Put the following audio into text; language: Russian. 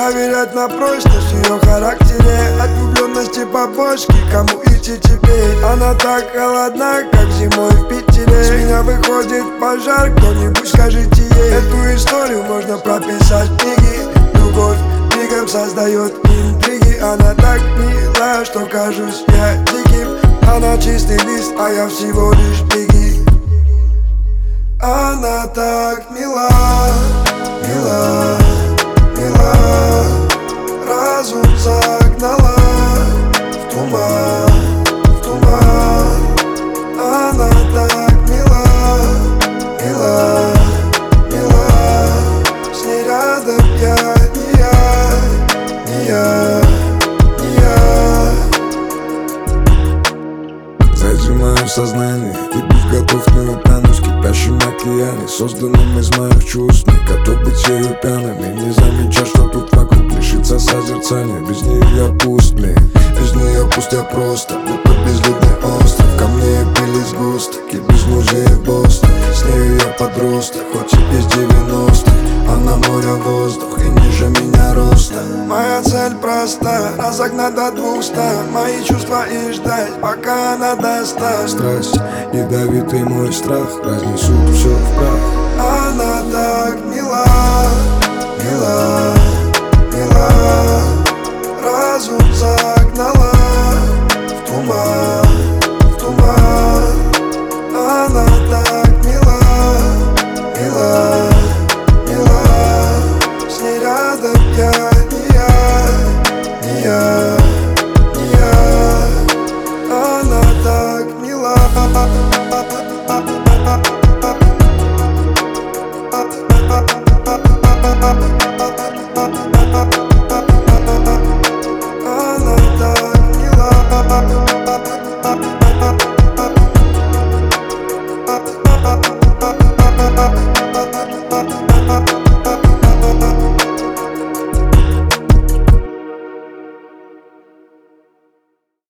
проверять на прочность в ее характере. От влюбленности побочки, кому идти теперь? Она так холодна, как зимой в Питере. С меня выходит пожар, кто-нибудь скажите ей. Эту историю можно прописать в книге. Любовь мигом создает интриги. Она так мила, что кажусь я диким. Она чистый лист, а я всего лишь беги. Она так мила, мила, мила. Разум загнала в туман, в туман. Она так мила, мила, мила. С ней рядом я, не я, не я, не я. Зазимаю в сознании и быть готов не утонуть в кипящем океане, созданном из моих чувств. Не готов быть ею пьяным и не замечать, что тут вокруг лишится созерцания. Без нее я пуст, без нее пусть я просто будто безлюдный остров. Ко мне пились густы, без музея Бостон. С нею я подросток, хоть и из 90-х. Она море, воздух и ниже меня роста. Моя цель проста, разогнать до 200 мои чувства и ждать, пока она достанет. Страсть, ядовитый мой страх разнесут все в прах. Она так мила, мила.